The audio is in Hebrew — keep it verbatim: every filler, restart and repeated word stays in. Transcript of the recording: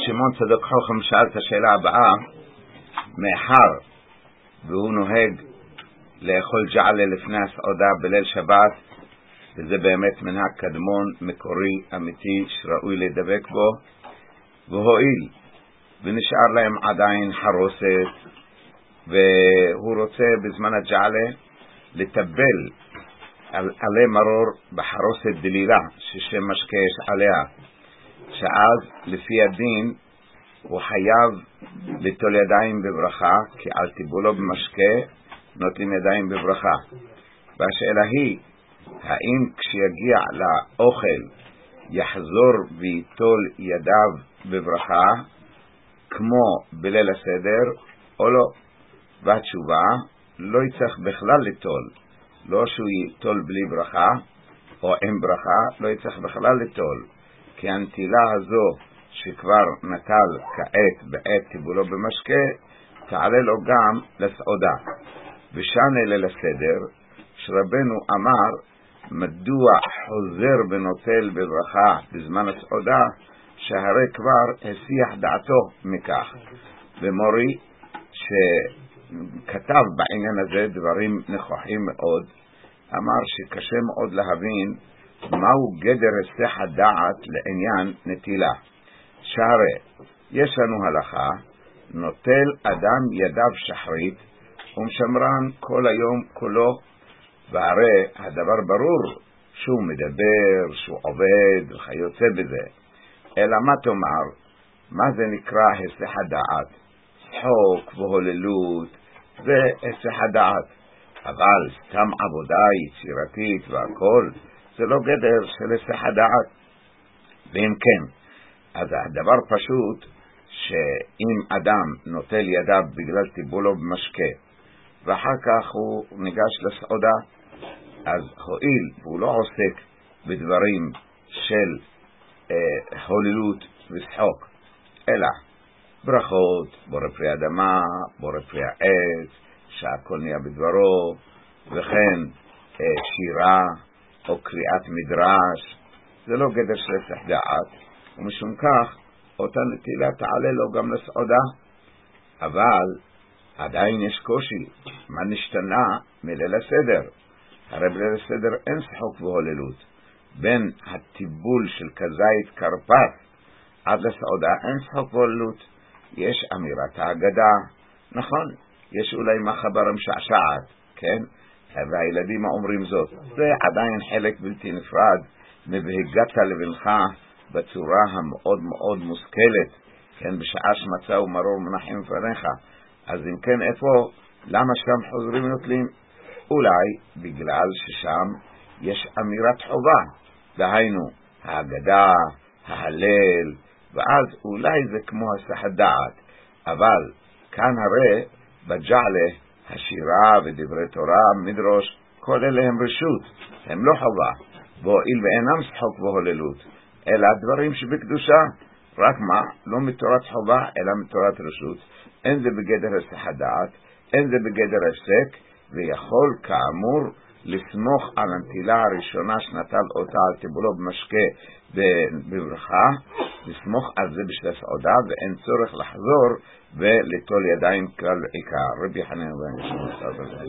שמעון צדוק חכם שאל את השאלה הבאה, מאחר והוא נוהג לאכול ג'עלה לפני הסעודה בליל שבת, וזה באמת מנהג קדמון, מקורי, אמיתי, שראוי לדבק בו, והואיל ונשאר להם עדיין חרוסת, והוא רוצה בזמן הג'עלה לטבל על עלי מרור בחרוסת דלילה ששם משקה יש עליה, שאז לפי הדין הוא חייב ליטול ידיים בברכה, כי על טיבולו במשקה נוטלים ידיים בברכה. והשאלה היא, האם כשיגיע לאוכל יחזור ויטול ידיו בברכה כמו בליל הסדר או לא? והתשובה, לא יצטרך בכלל ליטול, לא שהוא יטול בלי ברכה או עם ברכה, לא יצטרך בכלל ליטול, כי הנטילה הזו שכבר נטל כעת בעת טיבולו במשקה תעלה לו גם לסעודה. ושנה ליל הסדר שרבנו אמר מדוע חוזר ונוטל בברכה בזמן הסעודה, שהרי כבר הסיח דעתו מכך. ומורי שכתב בעניין הזה דברים נכוחים מאוד, אמר שקשה מאוד להבין מהו גדר היסח הדעת לעניין נטילה. שהרי יש לנו הלכה, נוטל אדם ידיו שחרית ומשמרן כל היום כולו, והרי הדבר ברור שהוא מדבר, שהוא עובד וכיוצא בזה. אלא מה תאמר, מה זה נקרא היסח הדעת? צחוק והוללות זה היסח הדעת, אבל סתם עבודה יצירתית והכל זה לא גדר של היסח הדעת. ואם כן, אז הדבר פשוט שאם אדם נוטל ידיו בגלל טיבולו במשקה ואחר כך הוא ניגש לסעודה, אז הואיל והוא לא עוסק בדברים של אה, הוללות ושחוק, אלא ברכות, בורא פרי אדמה, בורא פרי העץ, שהכל נהיה בדברו, וכן אה, שירה או קריאת מדרש, זה לא גדר של היסח דעת, ומשום כך אותה נטילה תעלה לו גם לסעודה. אבל עדיין יש קושי, מה נשתנה מליל הסדר? הרי בליל הסדר אין שחוק והוללות, בין הטיבול של כזית קרפס עד לסעודה אין שחוק והוללות. יש אמירת ההגדה, נכון, יש אולי מחבר משעשעת, כן, והילדים אומרים זאת, זה עדיין חלק בלתי נפרד מבהגת לבנך בצורה המאוד מאוד מושכלת, כן, בשעה שמצא ומרור מנחם לפניך. אז אם כן, איפה, למה שם חוזרים ונוטלים? אולי בגלל ששם יש אמירת חובה, דהיינו ההגדה, ההלל, ואז אולי זה כמו היסח הדעת. אבל כאן הרי בג'עלה השירה ודברי תורה, מדרוש, כל אלה הם רשות, הם לא חובה, והואיל ואינם שחוק והוללות, אלא דברים שבקדושה, רק מה, לא מתורת חובה אלא מתורת רשות, אין זה בגדר היסח הדעת, אין זה בגדר הפסק, ויכול כאמור לסמוך על הנטילה הראשונה שנטל אותה על טיבולו במשקה בברכה, לסמוך על זה בשביל הסעודה, ואין צורך לחזור וליטול ידיים כלל עיקר. רבי חנין בן ישמעאל